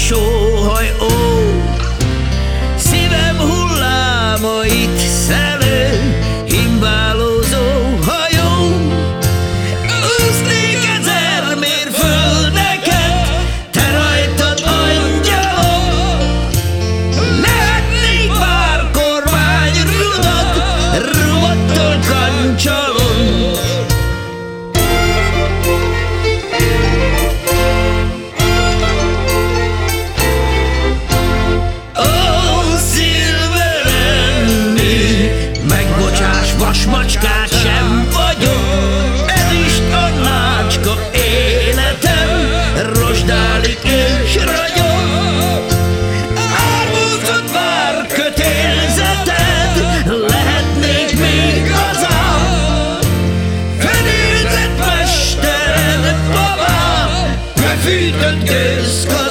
sóhaj, ó, szívem hullámait szelő, himbálózó hajó. Úsznék 1000 mérföldeket, te rajtad, angyalom. Lehetnék bár kormányrudat, rovattal kancsalom. Vasmacskát sem vagyok, ez is tanácska életem, rozsdálik és ragyog. Ármódhat bár kötélzeted, lehetnék még hazám. Fedélzett mestered, babám, befűtött gőzkarám.